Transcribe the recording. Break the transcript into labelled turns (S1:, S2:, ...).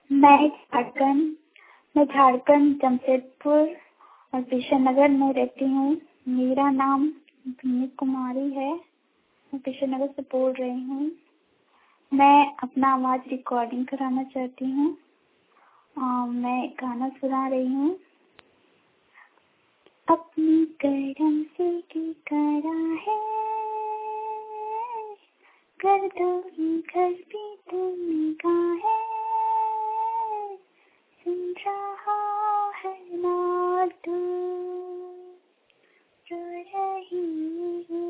S1: मैं झारखंड जमशेदपुर और किशननगर में रहती हूँ। मेरा नाम भूमि कुमारी है। मैं किशननगर से बोल रही हूँ। मैं अपना आवाज रिकॉर्डिंग कराना चाहती हूँ। मैं गाना सुना रही हूँ। अपनी करम से की करा है, कर दो घर भी तो निगाहें, सुन रहा है ना तू रो रही